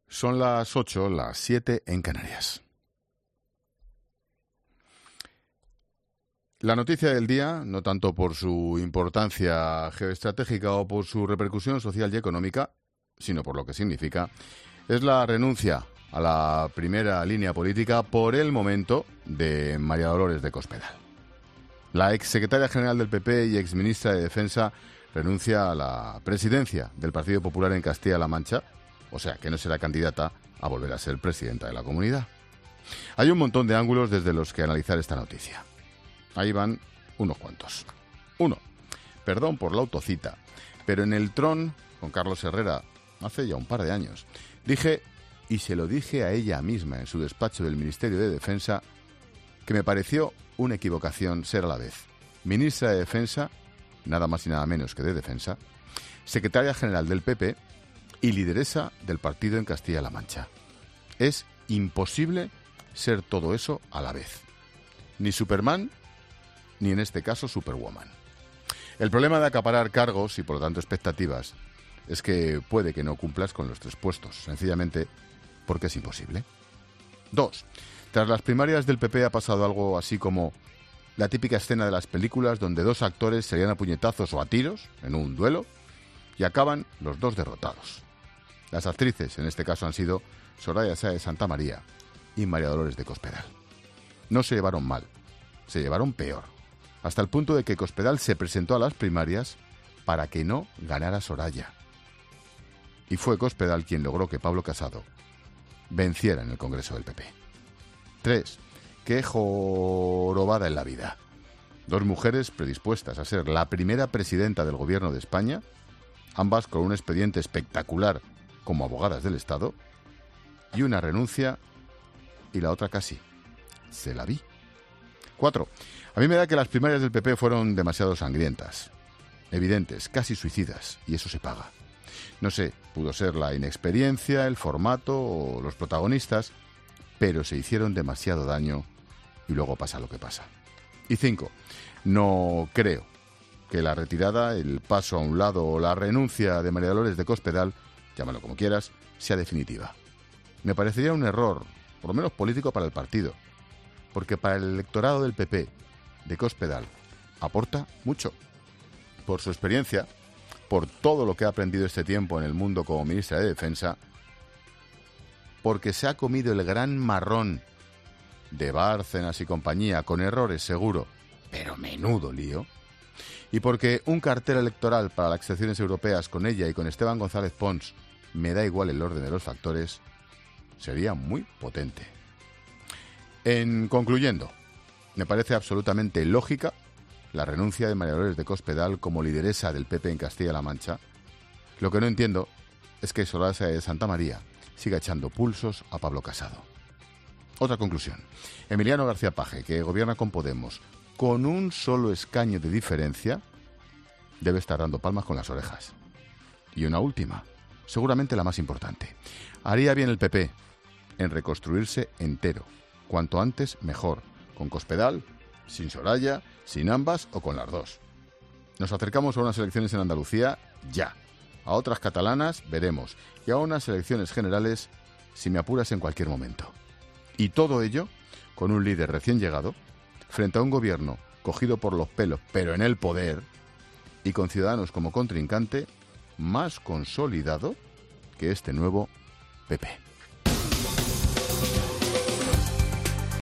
Son las 8, las 7 en Canarias. La noticia del día, no tanto por su importancia geoestratégica o por su repercusión social y económica, sino por lo que significa, es la renuncia a la primera línea política por el momento de María Dolores de Cospedal. La exsecretaria general del PP y exministra de Defensa renuncia a la presidencia del Partido Popular en Castilla-La Mancha, o sea que no será candidata a volver a ser presidenta de la comunidad. Hay un montón de ángulos desde los que analizar esta noticia. Ahí van unos cuantos. 1. Perdón por la autocita, pero en el Tron, con Carlos Herrera, hace ya un par de años, dije, y se lo dije a ella misma en su despacho del Ministerio de Defensa, que me pareció una equivocación ser a la vez ministra de Defensa, nada más y nada menos que de Defensa, secretaria general del PP y lideresa del partido en Castilla-La Mancha. Es imposible ser todo eso a la vez. Ni Superman, ni en este caso Superwoman. El problema de acaparar cargos y por lo tanto expectativas es que puede que no cumplas con los 3 puestos, sencillamente porque es imposible. 2. Tras las primarias del PP ha pasado algo así como la típica escena de las películas donde 2 actores se lían a puñetazos o a tiros en un duelo y acaban los 2 derrotados. Las actrices en este caso han sido Soraya Sáez de Santamaría y María Dolores de Cospedal. No se llevaron mal, se llevaron peor, hasta el punto de que Cospedal se presentó a las primarias para que no ganara Soraya. Y fue Cospedal quien logró que Pablo Casado venciera en el Congreso del PP. 3. Qué jorobada en la vida. 2 mujeres predispuestas a ser la primera presidenta del gobierno de España, ambas con un expediente espectacular como abogadas del Estado, y una renuncia y la otra casi. Se la vi. 4. A mí me da que las primarias del PP fueron demasiado sangrientas, evidentes, casi suicidas, y eso se paga. No sé, pudo ser la inexperiencia, el formato o los protagonistas, pero se hicieron demasiado daño y luego pasa lo que pasa. Y 5. No creo que la retirada, el paso a un lado o la renuncia de María Dolores de Cospedal, llámalo como quieras, sea definitiva. Me parecería un error, por lo menos político para el partido, porque para el electorado del PP, de Cospedal, aporta mucho. Por su experiencia, por todo lo que ha aprendido este tiempo en el mundo como ministra de Defensa, porque se ha comido el gran marrón de Bárcenas y compañía, con errores seguro, pero menudo lío, y porque un cartel electoral para las elecciones europeas con ella y con Esteban González Pons, me da igual el orden de los factores, sería muy potente. En concluyendo, me parece absolutamente lógica la renuncia de María Dolores de Cospedal como lideresa del PP en Castilla-La Mancha. Lo que no entiendo es que Soraya Sáez de Santamaría siga echando pulsos a Pablo Casado. Otra conclusión. Emiliano García Paje, que gobierna con Podemos, con un solo escaño de diferencia, debe estar dando palmas con las orejas. Y una última, seguramente la más importante. Haría bien el PP en reconstruirse entero, cuanto antes mejor, con Cospedal, sin Soraya, sin ambas o con las 2. Nos acercamos a unas elecciones en Andalucía ya. A otras catalanas veremos. Y a unas elecciones generales, si me apuras, en cualquier momento. Y todo ello con un líder recién llegado, frente a un gobierno cogido por los pelos, pero en el poder, y con Ciudadanos como contrincante, más consolidado que este nuevo PP.